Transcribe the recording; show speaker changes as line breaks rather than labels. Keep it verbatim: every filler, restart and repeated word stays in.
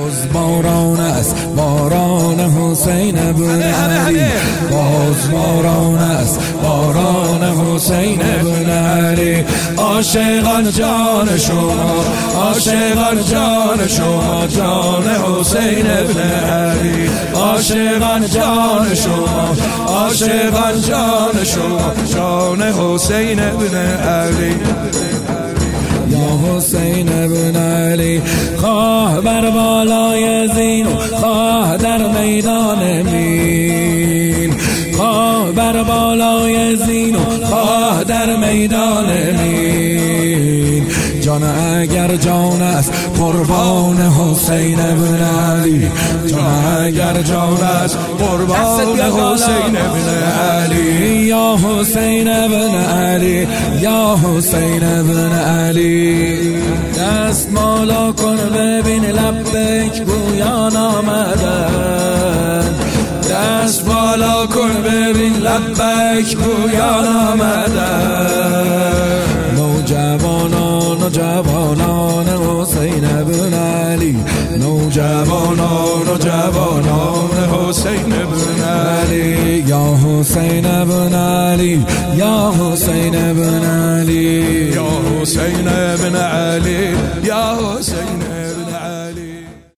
باز باران است باران حسین ابن علی، باز باران است باران حسین ابن علی. عاشقان جان شما، عاشقان جان شما، جان حسین ابن علی. عاشقان جان شما، عاشقان جان شما، جان حسین ابن علی. یا حسین ابن علی، خواه بر بالای زین و خواه در میدان مین، خواه بر بالای زین و خواه در میدان مین. جان اگر جان است قربان حسین ابن علی، جان اگر جان است قربان حسین ابن علی. یا حسین ابن علی، یا حسین ابن علی. دست مالا کن ببین لبیک گویان آمدن، دست بالا کن ببین لبیک گویان آمدن. نوجوانان و جوانان حسین ابن علی، نوجوانان و جوانان حسین ابن علی. یا حسین ابن علی، یا حسین ابن علی، یا حسین ابن علی، یا حسین